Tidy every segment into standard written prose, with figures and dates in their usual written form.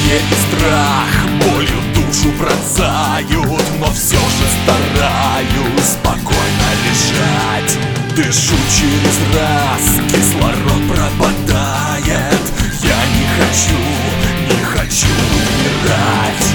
Уныние и страх болью душу пронзают, но все же стараюсь спокойно лежать. Дышу через раз, кислород пропадает. Я не хочу умирать.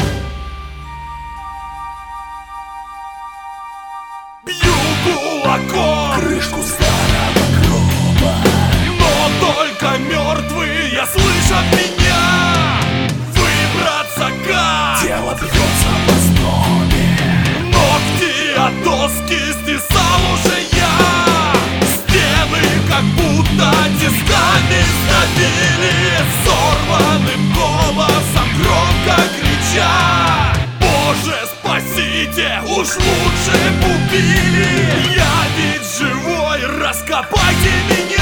Бью кулаком крышку старого гроба, но только мертвые слышат меня. Выбраться как? Тело бьется в основе. Ногти от доски стесал уже я. Стены как будто тисками сдавили. Сорванным голосом громко крича: Боже, спасите, уж лучше б убили. Я ведь живой, раскопайте меня.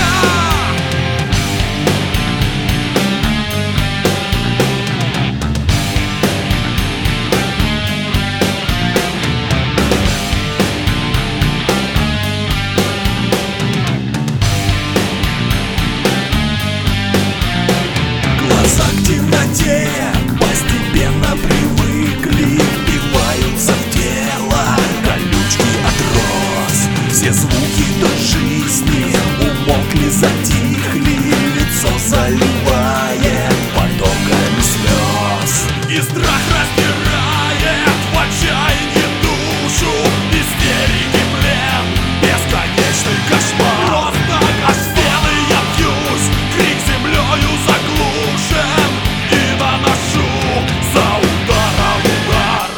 Глаза к темноте постепенно привыкли, впиваются в тело колючки от роз. Все звуки до жизни умолкли, затихли, лицо заливает потоками слез. И страх раздирает в отчаянии душу. Истерики плен, бесконечный кошмар. Просто о стены я бьюсь, крик землею заглушен, и наношу за ударом удар.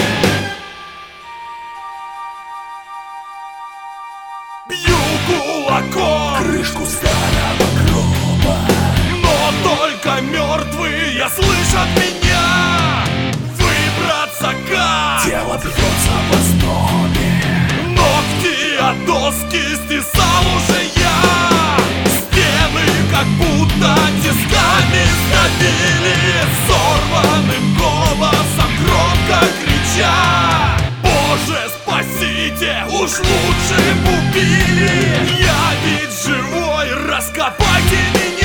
Бью кулаком крышку старого гроба, но только мертвые слышат меня. Выбраться как? Тело бьется в основе. Ногти от доски стесал уже я. Стены как будто тисками сдавили. Сорванным голосом громко крича: Боже, спасите, уж лучше б убили. Я ведь живой, раскопайте меня.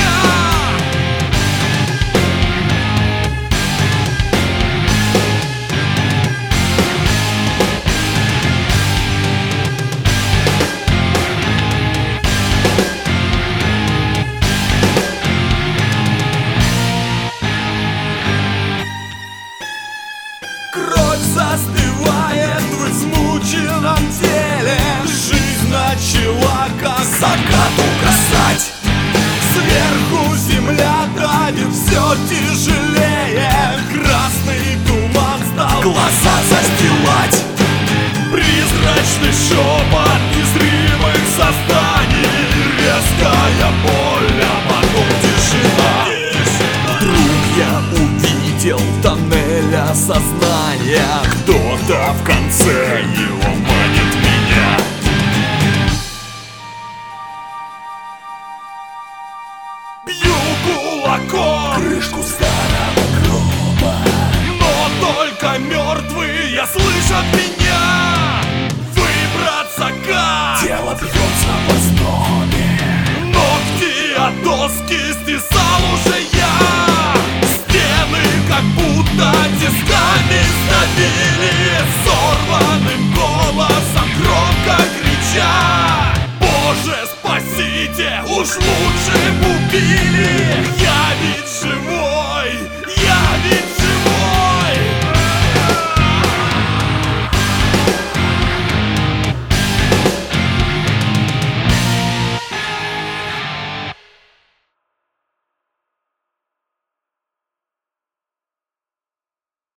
Кровь застывает в измученном теле. Жизнь начала как закат угасать. Сверху земля давит все тяжелее. Красный туман стал глаза застилать. Призрачный шепот незримых созданий. Резкая боль, а потом тишина. Вдруг я увидел тоннель осознания. Кто-то в конце его манит меня. Бью кулаком крышку старого гроба, но только мертвые слышат меня. Выбраться как? Тело бьется в основе. Ногти от доски